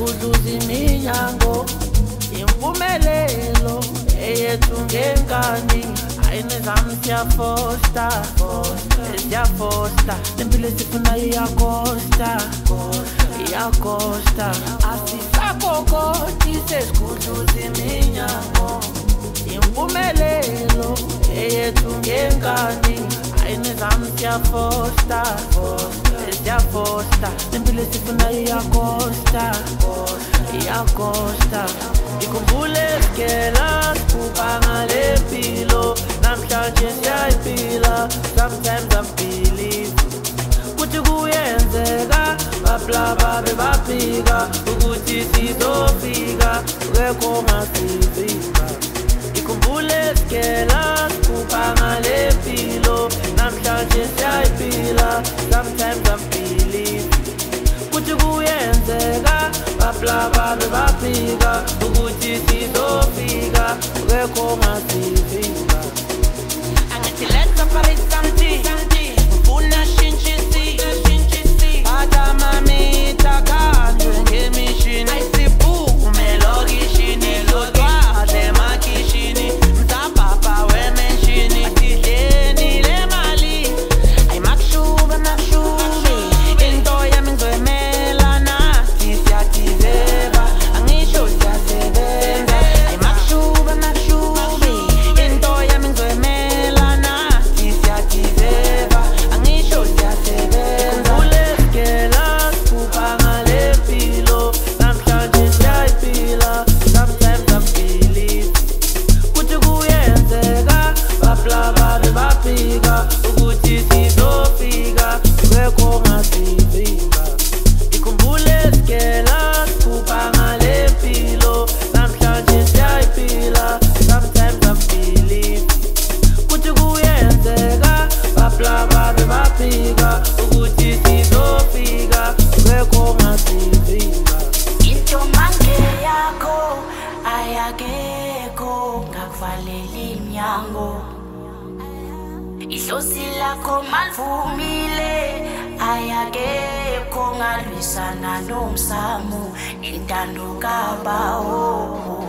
sesikhudluza iminyango impumelelo eyethu ngengani ayinizami siyafosta lempilo esifuna iyakosta asisakokoti sesikhudluza iminyango impumelelo eyethu ngengani ayinizami siyafosta lempilo esifuna iyakosta ikhumbule sikela siphupha ngale mpilo namhlanje siyayiphila sometimes I believe kuthi kuyenzeka bablaba bebaphika ukuthi sizofika ngekho ngasivika ikhumbule sikela siphupha ngale mpilo namhlanje siyayiphila sometimes I believe kuthi kuyenzeka bablaba bebaphika ukuthi sizofika ngekho ngasivika angithi let's separate something ufuna shintshisi bata mami takandwe ngemishini ayisiphume lokishini lodwadle makishini mzapapa wemenshini asidleni le mali ayimakshube into yami ngizoyimela nathi siyatizeba angisho siyasebenza ayimakshube into yami ngizoyimela nathi siyatizeba angisho siyasebenza ulesikela siphupha ngale mpilo namhlanje siyayiphila sometimes I believe kuthi kuyenzeka bablaba bebaphika ukuthi sizofika ngekho ngasivika ikhumbule sikela siphupha ngale mpilo namhlanje siyayiphila sometimes I believe kuthi kuyenzeka bablaba bebaphika ukuthi sizofika ngekho ngasivika into mange yakho ayakekho ngakuvaleli iminyango idlozi lakho malivumile ayakekho ngalwisana nomsamu intando kabawo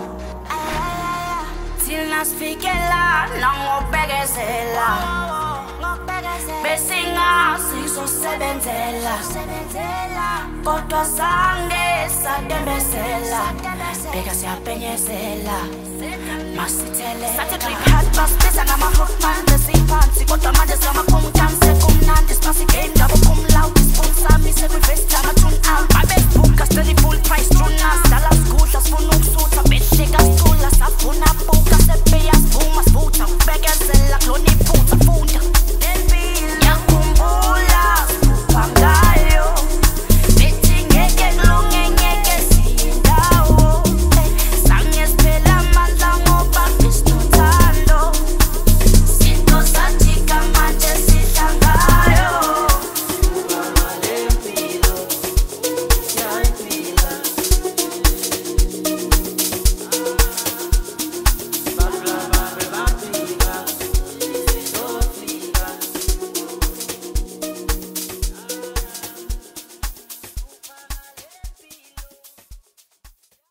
thina sifikela nangobekezela besingazizosebenzela kodwa sange sadembezela bheka siyapenyezela masithele sathi trip hard bus besa ngama-hookman besiphansi kodwa manje siyamakhomuthamsi